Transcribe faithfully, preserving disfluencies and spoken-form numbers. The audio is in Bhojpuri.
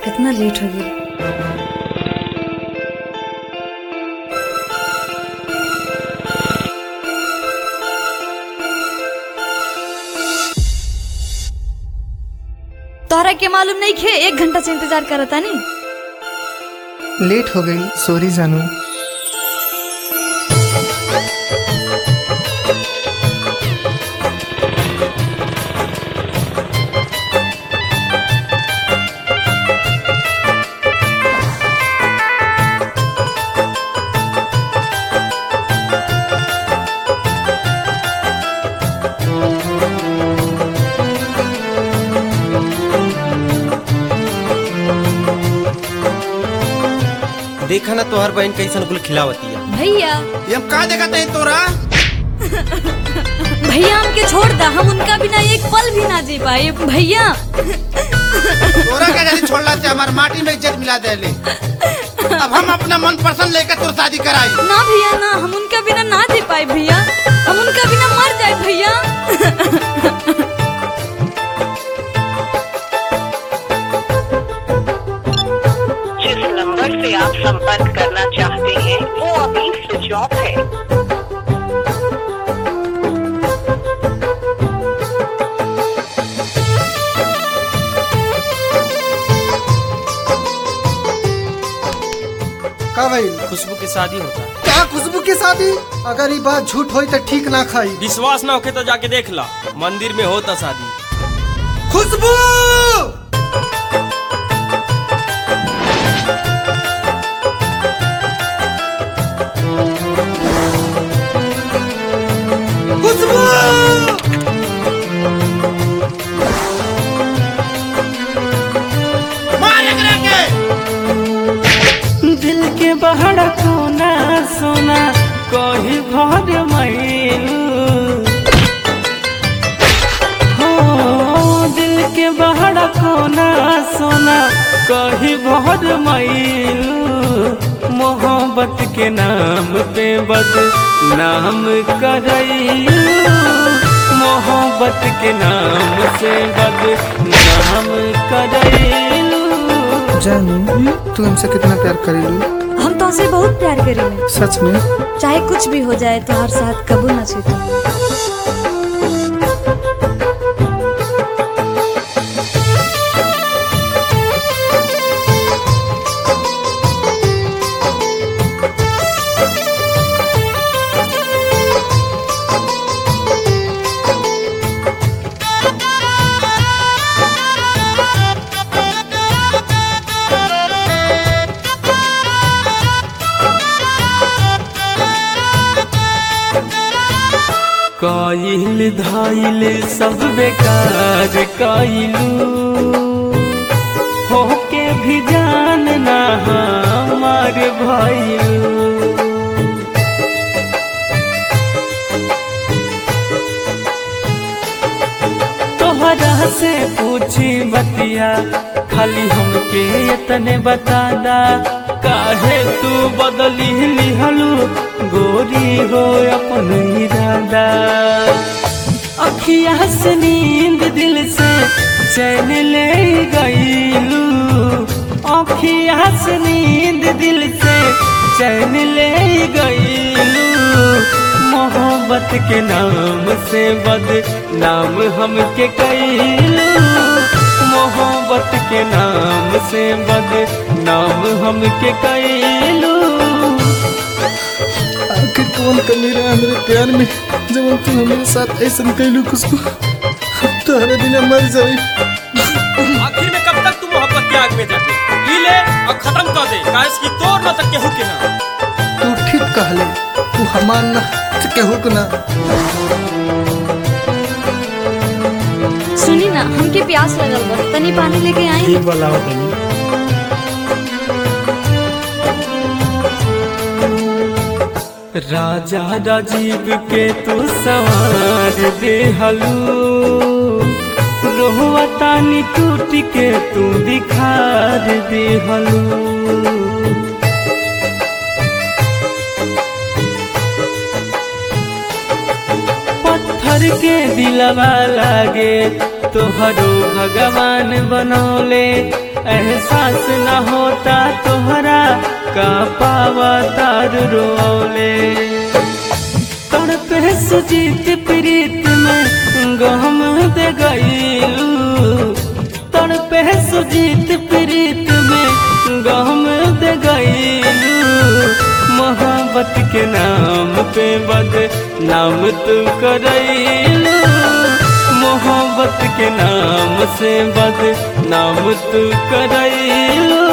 कितना लेट हो गया। तोहरा के मालूम नहीं खे एक घंटा से इंतजार करता नहीं। लेट हो गई, सॉरी जानू। देखा ना तोहर बहन कैसन गुल खिलावती है। भैया ये हम का देखते हैं तोरा। भैया हमके छोड़ दा, हम उनका बिना एक पल भी ना जी पाए। भैया तोरा क्या जानी छोड़ला से हमार माटी में इज्जत मिला दे ले। अब हम अपना मन पसंद लेकर तोर शादी कराई। ना भैया ना, हम उनका बिना ना जी पाए भैया, हम उनका बिना मर जाए भैया। जिस नंबर से आप संपर्क करना चाहते हैं वो अभी स्विच ऑफ है। का भाई खुशबू की शादी होता है। क्या खुशबू की शादी? अगर ये बात झूठ होई तो ठीक ना खाई। विश्वास ना होके तो जाके देख ला, मंदिर में होता शादी। खुशबू खुशबू दिल के बहड़ कोना सोना कही भर मैलू हो, दिल के बहड़ कोना सोना कही भर मैलू। मोहब्बत के नाम पे बद नाम करैलू, मोहब्बत के नाम से बद नाम करैलू। जानू तू हमसे कितना प्यार करेलू? हम तो उसे बहुत प्यार करेंगे। सच में? चाहे कुछ भी हो जाए तो हर साथ कबू ना छूटे। काइल धाइल सब बेकार काइलू, होके भी जानना हमार भाईलू। तोहरा से पूछी बतिया खाली हमके इतने बता दा, काहे तू बदली लिहलू गोरी हो अपन इरादा। अखिया से नींद दिल से चैन ले गईलू, अखिया से नींद दिल से चैन ले गईलू। मोहब्बत के नाम से बद नाम हमके कैलू, मोहब्बत के नाम से बद नाम हमके कैलू। आखिर कौन कमी रहा मेरे प्यार में जब तू हमारे साथ ऐसा कैलू? खुशबू तुम्हारे बिना मर जाई। आखिर में कब तक तू मोहब्बत के आग में जाके पी ले और खत्म कर दे, काश की तोड़ न तक केहू के ना। तू ठीक कहले, तू हमार ना तो केहू के ना। सुनी ना, हमके प्यास लगल बा, तनी पानी लेके आई। वाला तनी राजा राजीव के तू सवार दे हलू, रोहुआ तानी टूट के तू दिखार दे हलू। पत्थर के दिलवा लागे तोहरो भगवान बनौले, एहसास न होता तोहरा का पावा तार रोले तड़पे सुजीत प्रीत में गम दे गईलू तड़पे सुजीत प्रीत में गम दे गईलू मोहब्बत के नाम पे बद नाम तू करैलू मोहब्बत के नाम से बद नाम तू करैलू